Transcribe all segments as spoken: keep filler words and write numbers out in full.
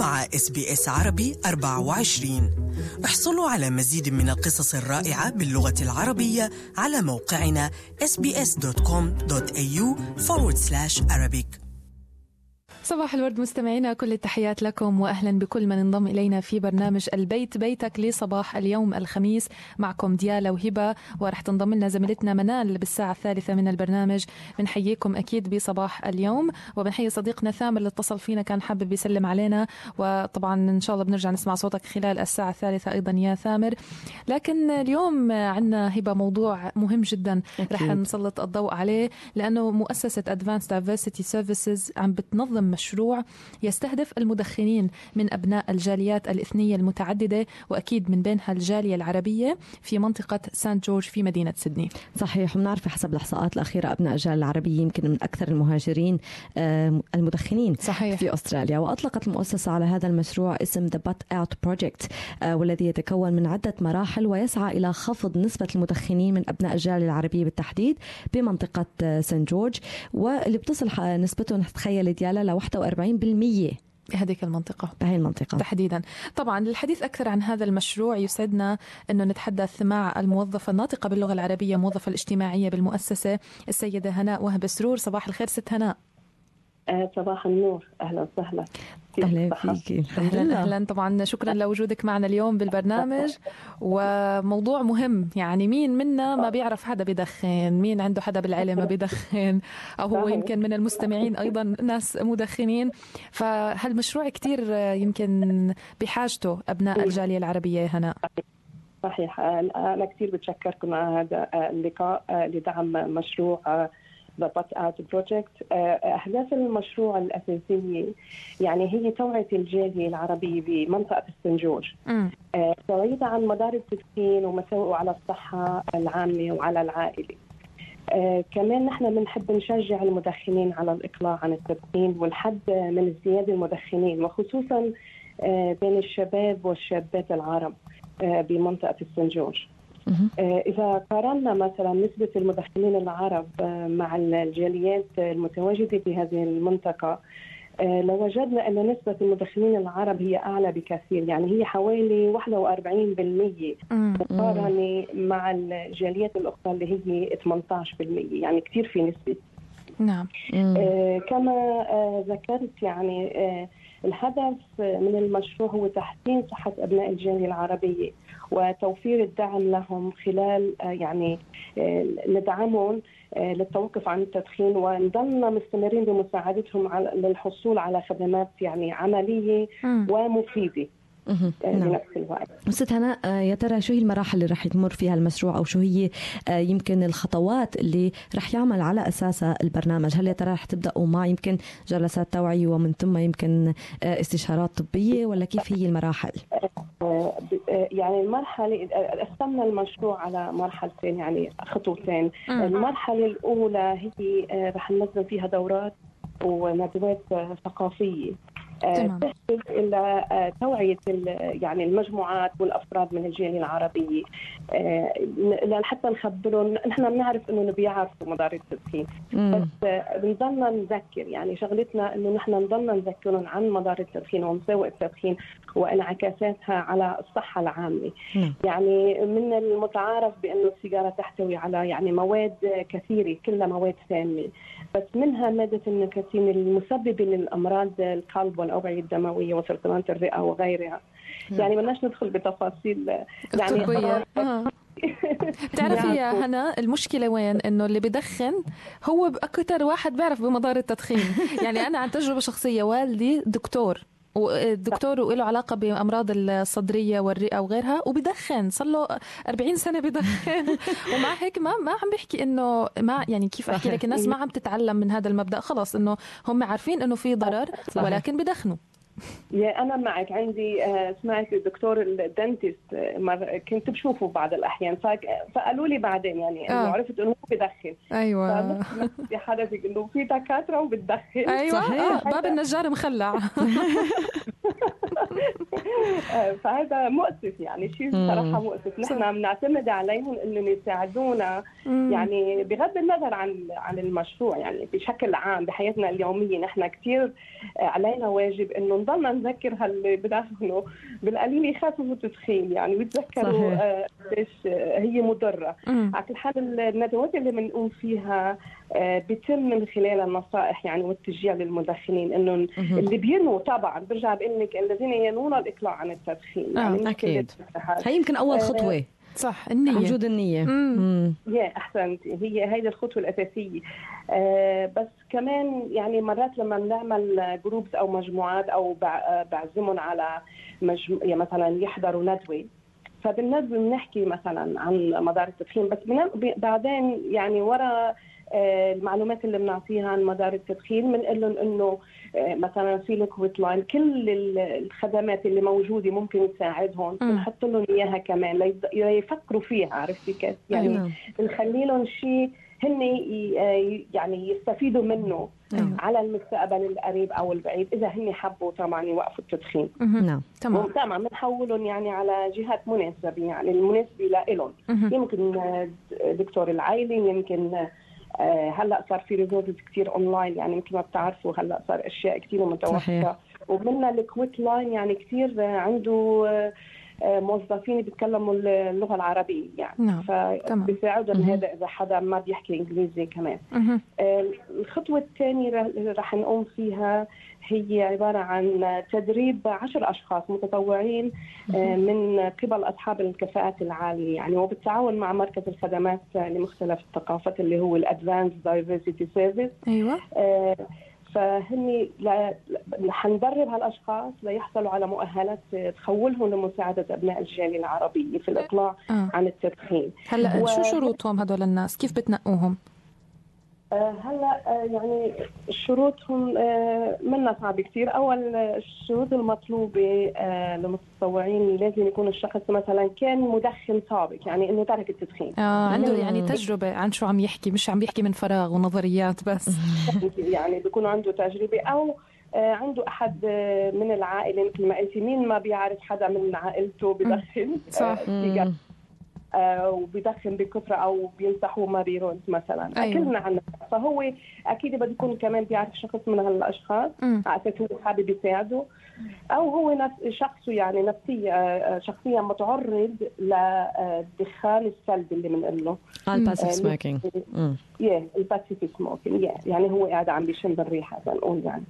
مع إس بي إس عربي أربعة وعشرين. احصلوا على مزيد من القصص الرائعة باللغة العربية على موقعنا إس بي إس دوت كوم دوت إيه يو فورورد سلاش أرابيك. صباح الورد مستمعينا، كل التحيات لكم وأهلا بكل من انضم إلينا في برنامج البيت بيتك لصباح اليوم الخميس. معكم ديالا وهبة، ورح تنضم لنا زميلتنا منال بالساعة الثالثة من البرنامج. بنحييكم أكيد بصباح اليوم، وبنحيي صديقنا ثامر اللي اتصل فينا كان حابب يسلم علينا، وطبعا إن شاء الله بنرجع نسمع صوتك خلال الساعة الثالثة أيضا يا ثامر. لكن اليوم عنا هبة موضوع مهم جدا رح نسلط الضوء عليه، لأنه مؤسسة Advanced Diversity Services عم بتنظم مشروع يستهدف المدخنين من أبناء الجاليات الإثنية المتعددة، وأكيد من بينها الجالية العربية في منطقة سانت جورج في مدينة سيدني. صحيح، وبنعرف حسب الإحصاءات الأخيرة أبناء الجالية العربية يمكن من أكثر المهاجرين المدخنين صحيح. في أستراليا. وأطلقت المؤسسة على هذا المشروع اسم The Butt Out Project، والذي يتكون من عدة مراحل ويسعى إلى خفض نسبة المدخنين من أبناء الجالية العربية بالتحديد بمنطقة سانت جورج، واللي بتصل نسبتهم تخيل ديالا ل واحد وأربعين بالمئة هذيك المنطقة بهي المنطقة تحديدا. طبعا للحديث أكثر عن هذا المشروع يسعدنا أنه نتحدث مع الموظفة الناطقة باللغة العربية، موظفة الاجتماعية بالمؤسسة، السيدة هناء وهب سرور. صباح الخير ست هناء. أه صباح النور، أهلا وسهلا. أهلا فيك. أهلا أهلا. طبعا شكرا لوجودك معنا اليوم بالبرنامج، وموضوع مهم. يعني مين منا ما بيعرف حدا بيدخن؟ مين عنده حدا بالعيلة ما بيدخن؟ أو هو يمكن من المستمعين أيضا ناس مدخنين. فهالمشروع كتير يمكن بحاجته أبناء الجالية العربية. هناء صحيح، أنا كتير بتشكركم على هذا اللقاء لدعم مشروع The Butt Out Project. أهداف المشروع الأساسية يعني هي توعية الجالية العربية بمنطقة سانت جورج، توعية عن مضار التدخين ومساوئه على الصحة العامة وعلى العائلة. آه كمان نحن بنحب نشجع المدخنين على الإقلاع عن التدخين والحد من ازدياد المدخنين، وخصوصا آه بين الشباب والشابات العرب آه بمنطقة سانت جورج. آه إذا قارنا مثلا نسبة المدخنين العرب آه مع الجاليات المتواجدة في هذه المنطقة، آه لو وجدنا أن نسبة المدخنين العرب هي أعلى بكثير، يعني هي حوالي واحد وأربعين بالمئة مقارنة مع الجاليات الأخرى اللي هي ثمانية عشر بالمئة، يعني كتير في نسبة. نعم. آه كما آه ذكرت يعني آه الهدف من المشروع هو تحسين صحة أبناء الجالية العربية وتوفير الدعم لهم خلال يعني ندعمهم للتوقف عن التدخين، ونضلنا مستمرين بمساعدتهم على للحصول على خدمات يعني عملية ومفيدة بنفس الوقت. ست هناء، يا ترى شو هي المراحل اللي رح يمر فيها المشروع، أو شو هي يمكن الخطوات اللي رح يعمل على أساسها البرنامج؟ هل يا ترى رح تبدأوا مع يمكن جلسات توعية ومن ثم يمكن استشارات طبية، ولا كيف هي المراحل؟ يعني المرحلة قسمنا المشروع على مرحلتين، يعني خطوتين. المرحلة الأولى هي رح ننظم فيها دورات وندوات ثقافية تحدث إلى توعية يعني المجموعات والأفراد من الجالية العربية، حتى نخبرهم. نحن بنعرف إنه بيعرفوا مضار التدخين، بس بنضلنا نذكر، يعني شغلتنا إنه نحن نضلنا نذكرهم عن مضار التدخين ومساوئ التدخين وانعكاساتها على الصحة العامة. يعني من المتعارف بأنه السيجارة تحتوي على يعني مواد كثيرة، كلها مواد سامة، بس منها مادة النيكوتين المسببة للأمراض القلب والأوعية الدموية وسرطانات الرئة وغيرها. يعني بدناش ندخل بتفاصيل يعني طبية. بتعرفي يا هنا المشكلة وين؟ إنه اللي بدخن هو أكتر واحد بيعرف بمضار التدخين. يعني أنا عن تجربة شخصية، والدي دكتور، والدكتور وله علاقة بأمراض الصدرية والرئة وغيرها، وبدخن صار له أربعين سنة بدخن. ومع هيك ما ما عم بيحكي إنه ما يعني كيف أحكي لك، الناس ما عم تتعلم من هذا المبدأ، خلاص إنه هم عارفين إنه في ضرر ولكن بدخنوا. يا أنا معك. عندي سمعت الدكتور الدنتيست مرة كنت بشوفه بعض الأحيان، فقالوا لي بعدين يعني آه. عرفت إنه هو بدخن. أيوة. في حدا في إنه في دكاترة وبتدخن. أيوة. آه. باب النجار مخلع. فهذا مؤسف يعني شيء صراحة مؤسف. نحن بنعتمد عليهم إنهم يساعدونا يعني بغض النظر عن عن المشروع يعني بشكل عام بحياتنا اليومية. نحن كتير علينا واجب إنه نضلنا نذكر هاللي بدخنوا بالقليل يخافوا التدخين يعني ويتذكروا ليش هي مضرة. على كل حال الندوات اللي بنقوم فيها بيتم من خلال النصائح يعني والتشجيع للمدخنين انه اللي بينوا طبعا برجع بقول لك الذين ينون الاقلاع عن التدخين. آه يعني اكيد هي يمكن اول خطوه. آه صح النية وجود النية. امم يا احسنتي هي هيدي الخطوه الاساسيه. آه بس كمان يعني مرات لما بنعمل جروبز او مجموعات او بعزمهم على مجمو... يعني مثلا يحضروا ندوه فبالندوه بنحكي مثلا عن مدار التدخين بس بعدين يعني ورا المعلومات اللي بنعطيها عن مدار التدخين بنقول لهم انه مثلا في الكويت لاين كل الخدمات اللي موجوده ممكن تساعدهم بنحط لهم اياها كمان ليفكروا فيها. عرفتي كيف يعني بنخلي لهم شيء هن يعني يستفيدوا منه أيوة. على المستقبل القريب او البعيد اذا هن حبوا طبعا يوقفوا التدخين. نعم تمام تمام بنحولهم يعني على جهات مناسبه يعني المناسبه لهم. يمكن دكتور العائلي يمكن هلا صار في ريسورسز كثير اونلاين يعني مثل ما بتعرفوا هلا صار اشياء كثير متوفره ومنها الكويت لاين يعني كثير عنده موظفين بيتكلموا اللغه العربيه يعني نعم. فبيساعدهم هذا اذا حدا ما بيحكي انجليزي كمان. الخطوه الثانيه رح نقوم فيها هي عباره عن تدريب عشر اشخاص متطوعين من قبل اصحاب الكفاءات العاليه يعني وبالتعاون مع مركز الخدمات لمختلف الثقافات اللي هو الادفانس دايفرسيتي سيرفيس. ايوه آه فهني حندرب هالاشخاص ليحصلوا على مؤهلات تخولهم لمساعده ابناء الجاليه العربيه في الاقلاع آه. عن التدخين. هلا و... شو شروطهم هذول الناس؟ كيف بتنقوهم؟ آه هلا آه يعني شروطهم آه منا صعبه كثير. اول الشروط المطلوبه آه للمتطوعين لازم يكون الشخص مثلا كان مدخن سابق يعني انه ترك التدخين. اه عنده يعني تجربه عن شو عم يحكي مش عم يحكي من فراغ ونظريات بس. يعني بيكون عنده تجربه او آه عنده احد آه من العائله مثل ما قلتي. مين ما بيعرف حدا من عائلته بدخن صح آه آه وبيدخن بكثره او بينصحوا ما بيرد مثلا. أيوة. كلنا عنا فهو اكيد بده يكون كمان بيعرف شخص من هالاشخاص على اساس هو حابب يساعده او هو نفس شخصه يعني نفسيه شخصيا متعرض للدخان السلبي اللي بنقول له الباسيف سموكينج. يا الباسيف سموكينج يعني هو قاعد عم بيشم الريحه بنقول يعني.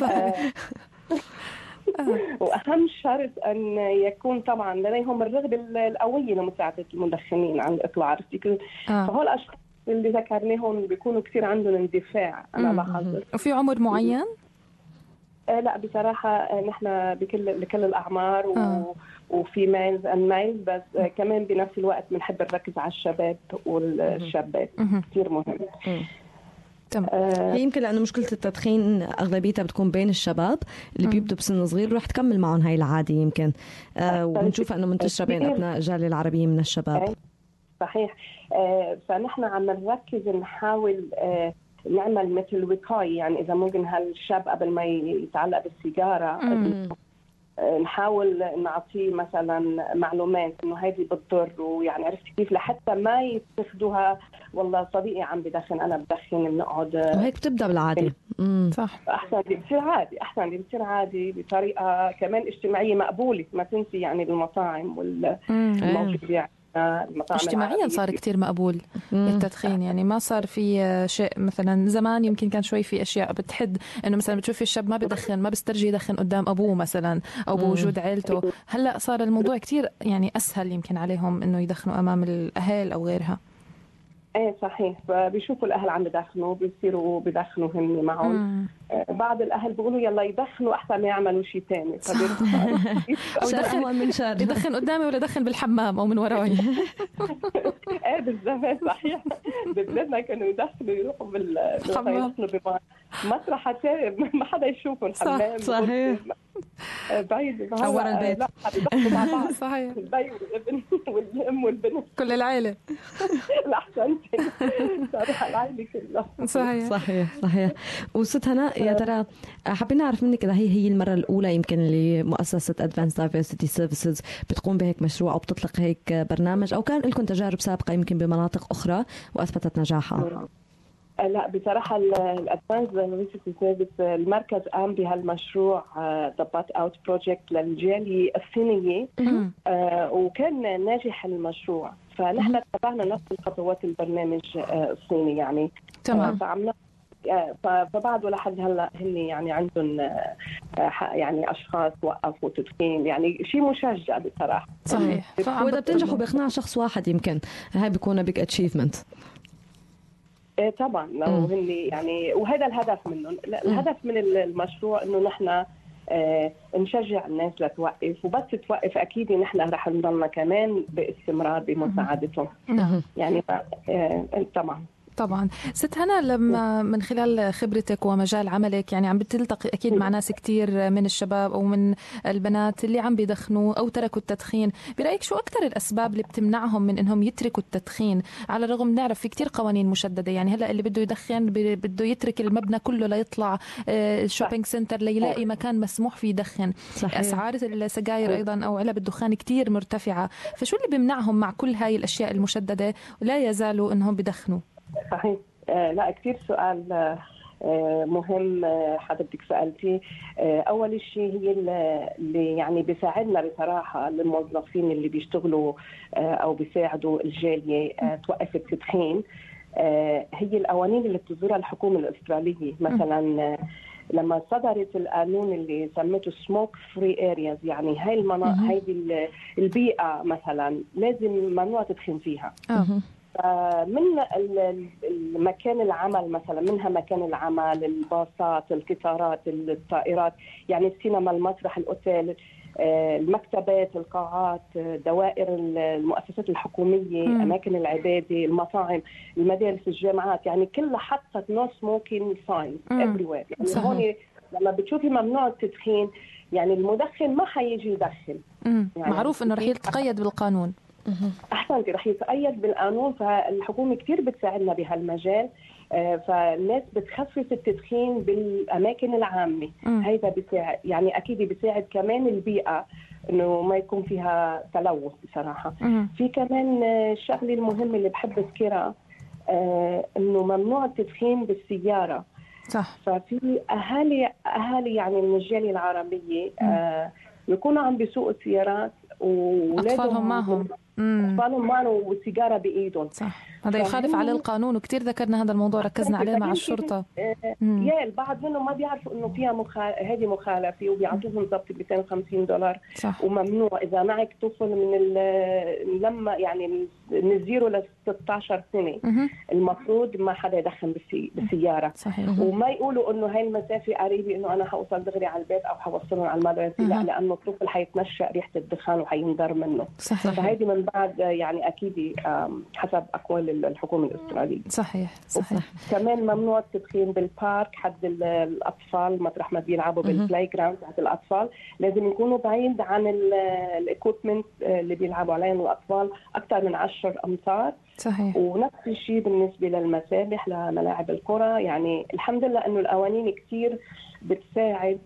وأهم شرط أن يكون طبعا لديهم الرغبة القوية لمساعدة المدخنين عن الإقلاع. عرفتي آه. فهو الأشخاص اللي ذكرناهم بيكونوا كثير عندهم اندفاع. أنا لاحظت. وفي عمر معين؟ آه لا بصراحة نحن بكل لكل الأعمار و... آه. وفي ميلز أند ميلز بس آه كمان بنفس الوقت بنحب نركز على الشباب والشابات كثير مهم. م. آه هي يمكن لأنه مشكلة التدخين أغلبيتها بتكون بين الشباب اللي بيبدوا بسن صغير ورح تكمل معهم هاي العادة يمكن آه وبنشوفها أنه منتشرة بين أبناء الجالية العربية من الشباب. صحيح. آه فنحن عم نركز نحاول آه نعمل مثل وقاية يعني إذا ممكن هالشاب قبل ما يتعلق بالسيجارة نحاول نعطيه مثلا معلومات انه هذه بتضر ويعني عرفت كيف لحتى ما يتخذوها والله صديقي عم بدخن انا بدخن بنقعد وهيك بتبدا بالعادي. امم صح احسن بتصير عادي احسن بتصير عادي بطريقه كمان اجتماعيه مقبوله. ما تنسي يعني المطاعم والموجود يعني اجتماعيا صار كتير مقبول التدخين يعني ما صار في شيء مثلا زمان يمكن كان شوي في اشياء بتحد انه مثلا بتشوفي الشاب ما بدخن ما بيسترجي يدخن قدام ابوه مثلا او بوجود عيلته. هلا صار الموضوع كتير يعني اسهل يمكن عليهم انه يدخنوا امام الاهل او غيرها. ايه صحيح. فبيشوفوا الاهل عم بدخنوا بيصيروا بدخنوا هم معهم. بعض الاهل بيقولوا يلا يدخنوا احسن ما يعملوا شيء ثاني او يدخن من شر يدخن قدامي ولا يدخن بالحمام او من وراي. ايه بالضبط صحيح. بلادنا كانوا يدخنوا يروحوا بالحمام بمسرح ثاني ما حدا يشوفهم الحمام. صحيح بعيد ورا البيت. لا بيضحوا مع بعض. صحيح. البي والابن والام والبنت كل العائلة. احسنتي صراحه العائله كلها. صحيح صحيح صحيح. وست هناء يا ترى حابين نعرف منك اذا هي هي المره الاولى يمكن اللي مؤسسه Advanced Diversity Services بتقوم بهيك مشروع او بتطلق هيك برنامج، او كان لكم تجارب سابقه يمكن بمناطق اخرى واثبتت نجاحها؟ لا بصراحة الأدفانس دايفرسيتي سيرفيس المركز قام بهالمشروع ذا بات اوت بروجكت للجالية الصينية، وكان ناجح المشروع، فنحن تبعنا نفس الخطوات البرنامج الصيني يعني. تمام. فعملنا فبعده لحد هلا هن يعني عندهم يعني اشخاص وقفوا تدخين، يعني شيء مشجع بصراحة. صحيح. وإذا بتنجحوا باقناع شخص واحد يمكن هاي بيكون بيج اتشيفمنت. ايه طبعا لو هن يعني، وهذا الهدف منه. الهدف من المشروع انه نحن اه نشجع الناس لتوقف، وبس توقف اكيد نحن رح نضلنا كمان باستمرار بمساعدتهم. يعني اه طبعا طبعا. ست هنا لما من خلال خبرتك ومجال عملك يعني عم بتلتقي أكيد مع ناس كتير من الشباب أو من البنات اللي عم بيدخنوا أو تركوا التدخين، برأيك شو أكتر الأسباب اللي بتمنعهم من إنهم يتركوا التدخين؟ على الرغم نعرف في كتير قوانين مشددة، يعني هلأ اللي بده يدخن بده يترك المبنى كله ليطلع الشوبينج سنتر ليلاقي مكان مسموح فيه يدخن. صحيح. أسعار السجاير أيضا أو علب الدخان كتير مرتفعة، فشو اللي بيمنعهم مع كل هاي الأشياء المشددة ولا يزالوا إنهم بيدخنوا؟ صحيح. آه لا كثير سؤال آه مهم آه حضرتك سألتي. آه أول شيء هي اللي يعني بيساعدنا بصراحة للموظفين اللي بيشتغلوا آه أو بيساعدوا الجالية آه توقف التدخين، آه هي القوانين اللي بتصدرها الحكومة الأسترالية. مثلا آه لما صدرت القانون اللي سميته سموك فري ارياز، يعني هاي المناطق هاي البيئة مثلا لازم ممنوع تدخن فيها. أه. من المكان العمل مثلا، منها مكان العمل، الباصات، القطارات، الطائرات، يعني السينما، المسرح، الأوتيل، المكتبات، القاعات، دوائر المؤسسات الحكومية، م. أماكن العبادة، المطاعم، المدارس، الجامعات، يعني كلها حطت نو سموكينج ساين everywhere. يعني هون لما بتشوفي ممنوع التدخين يعني المدخن ما حيجي يدخن. يعني معروف إنه رح يتقيد بالقانون. أحسنتي، رح يتقيد بالقانون. فالحكومة كتير بتساعدنا بهالمجال، فالناس بتخفف التدخين بالأماكن العامة. هيدا بيساعد، يعني أكيد بيساعد كمان البيئة إنه ما يكون فيها تلوث بصراحة. مم. في كمان الشغلة المهمة اللي بحب أذكرها إنه ممنوع التدخين بالسيارة. صح. ففي أهالي أهالي يعني من الجالية العربية يكونوا عم بيسوقوا السيارات وأطفالهم معهم أطفالهم معهم وسيجارة بإيدهم. صح. هذا يخالف على القانون، وكتير ذكرنا هذا الموضوع، ركزنا عليه مع الشرطة. يا البعض منهم ما بيعرفوا إنه فيها مخ... هذه مخالفة، وبيعطوهم ضبط مئتين وخمسين دولار. صح. وممنوع إذا معك طفل من ال... لما يعني من الزيرو ل ستة عشر سنة مم. المفروض ما حدا يدخن بالسي... بالسيارة. صحيح. وما يقولوا إنه هاي المسافة قريبة إنه أنا حوصل دغري على البيت أو حوصلهم على المدرسة، لا، لأنه الطفل حيتنشأ ريحة الدخان وحينضر منه. صحيح. فهذه من بعد يعني أكيد حسب أقوال الحكومة الأسترالية. صحيح. صحيح. كمان ممنوع التدخين بالبارك، حد الأطفال مطرح ما بيلعبوا بالبلاي جراوند تاعت الأطفال لازم يكونوا بعيد عن الإكويبمنت اللي بيلعبوا عليهم الأطفال أكثر من عشر أمتار. صحيح. ونفس الشيء بالنسبة للمسابح، لملاعب الكرة. يعني الحمد لله إنه القوانين كتير بتساعد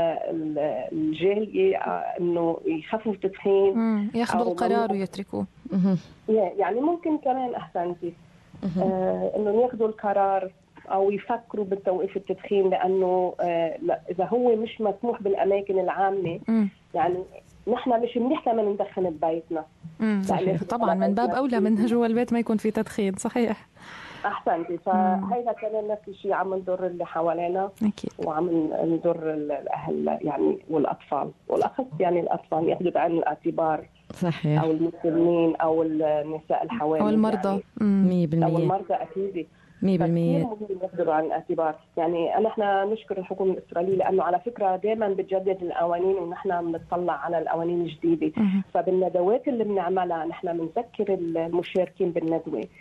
الجالية إنه يخففوا التدخين، ياخذوا القرار ويتركوه. يعني ممكن كمان أحسنتي آه إنه ياخذوا القرار أو يفكروا بالتوقيف التدخين، لأنه آه لا إذا هو مش مسموح بالأماكن العامة مم. يعني نحن مش منيح كمان ندخن ببيتنا. صحيح. طبعا من باب أولى من جوا البيت ما يكون في تدخين. صحيح. أحسنتي. فهذا كمان نفس الشيء عم نضر اللي حوالينا أكيد. وعم نضر الأهل يعني والأطفال، والأخص يعني الأطفال ياخذوا بعين الاعتبار. صحيح. أو المسنين أو النساء الحوامل أو المرضى يعني. أو المرضى أكيد مية بالمية يقدروا عن الاعتبار. يعني نحن نشكر الحكومة الإسرائيلية لأنه على فكرة دائما بتجدد القوانين ونحن بنطلع على القوانين الجديدة. فبالندوات اللي بنعملها نحن بنذكر المشاركين بالندوة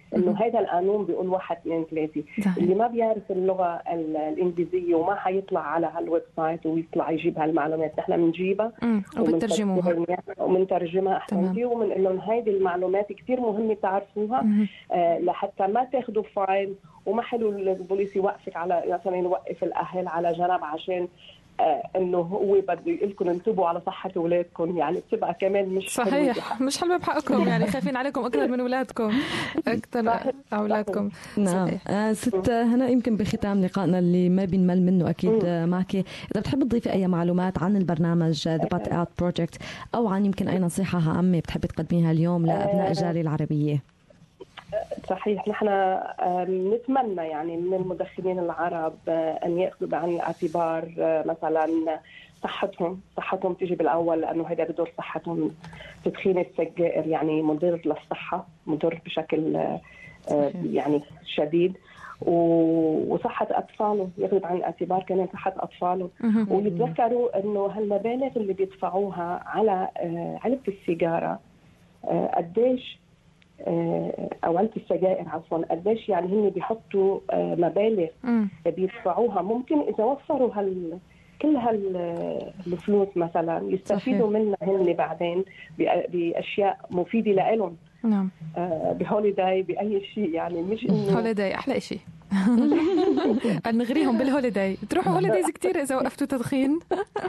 إنه هذا القانون بيقول واحد اثنين ثلاثة. اللي ما بيعرف اللغة الإنجليزية وما حيطلع على هالويب سايت ويطلع يجيب هالمعلومات، نحن بنجيبها وبنترجموها وبنترجمها أحسن، ومن إنه هذه المعلومات كتير مهمة تعرفوها آه لحتى ما تاخدوا فاين، وما حلو البوليس يوقفك على مثلا يوقف الأهل على جنب عشان آه انه هو بده يقول لكم انتبهوا على صحه اولادكم، يعني بتبقى كمان مش صحيح، مش حلوه بحقكم، يعني خايفين عليكم اكثر من اولادكم، اكثر اولادكم. نعم. آه ست هنا يمكن بختام لقائنا اللي ما بنمل منه اكيد م. معك، اذا بتحب تضيفي اي معلومات عن البرنامج ذا بات اوت بروجكت، او عن يمكن اي نصيحه هامه بتحبي تقدميها اليوم لابناء الجاليه العربيه. صحيح، نحن نتمنى يعني من المدخنين العرب أن يأخذوا بعين الاعتبار مثلا صحتهم، صحتهم تيجي بالأول، لأنه هذا بدور صحتهم. تدخين السجائر يعني مضر للصحة، مضر بشكل يعني شديد، وصحة أطفالهم ياخذوا بعين الاعتبار كمان صحة أطفالهم، ويتذكروا إنه هالمبالغ اللي بيدفعوها على علبة السيجارة قديش أو علبة السجائر عفوا قديش يعني هن بيحطوا مبالغ بيدفعوها. ممكن إذا وفروا هال كل هالفلوس مثلا يستفيدوا منها هن بعدين بأشياء مفيدة لهم. نعم. بهوليداي بأي شيء، يعني مش إنه هوليداي أحلى شيء. نغريهم بالهوليداي، تروحوا هوليدايز كتير إذا وقفتوا تدخين.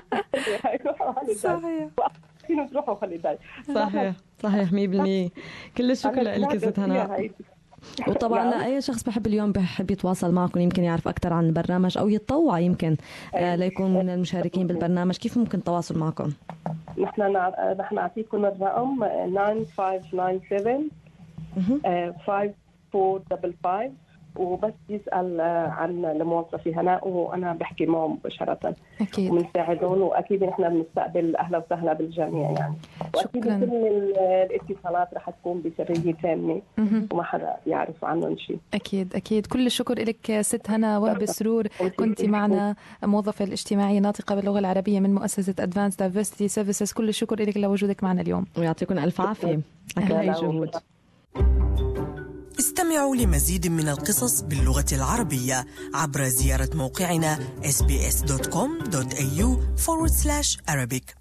صحيح. تروحوا هوليداي. صحيح صحيح مية بالمية. كل الشكر لك ست هنا. وطبعا لأي شخص بحب اليوم بحب يتواصل معكم، يمكن يعرف أكثر عن البرنامج أو يتطوع يمكن آه ليكون من المشاركين بالبرنامج، كيف ممكن التواصل معكم؟ نحن نحن نعطيكم الرقم ناين فايف ناين سفن فايف فور خمسة خمسة، وبس يسأل عن الموظفة هناء وأنا بحكي معه مباشرة. أكيد. ومنساعدهم، وأكيد إحنا بنستقبل أهلا وسهلا بالجميع يعني. وأكيد شكرا. كل الاتصالات رح تكون بسرية تامة وما حدا يعرف عنهم شيء. أكيد أكيد. كل الشكر لك ست هنا وهب السرور، كنت معنا موظفة الاجتماعية ناطقة باللغة العربية من مؤسسة Advanced Diversity Services. كل الشكر لك لوجودك معنا اليوم، ويعطيكم ألف عافية على هاي الجهود. استمعوا لمزيد من القصص باللغة العربية عبر زيارة موقعنا إس بي إس دوت كوم دوت إيه يو forward slash Arabic.